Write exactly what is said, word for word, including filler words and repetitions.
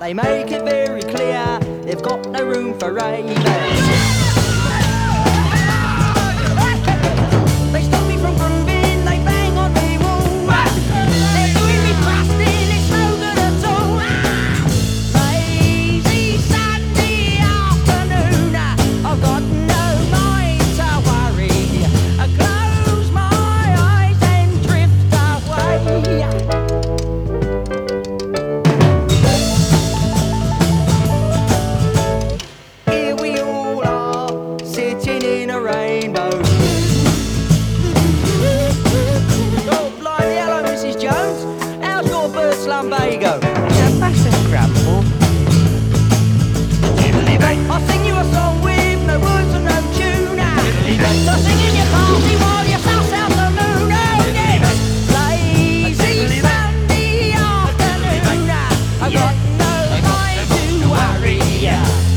They make it very clear they've got no room for ravers. They stop me from grooving, they bang on me wall. They're doing me busting, it's no good at all. Lazy Sunday afternoon, I've got no mind to worry. I close my eyes and drift away. Here we all are, sitting in a rainbow. Oh, blimey, hello, Missus Jones. How's your bird lumbago? It's a massive grumble. I'll sing you a song with no words and no tune. So sing in your party while you suss out the moon. Oh, yes. Lazy Sunday afternoon, I've got no mind to worry.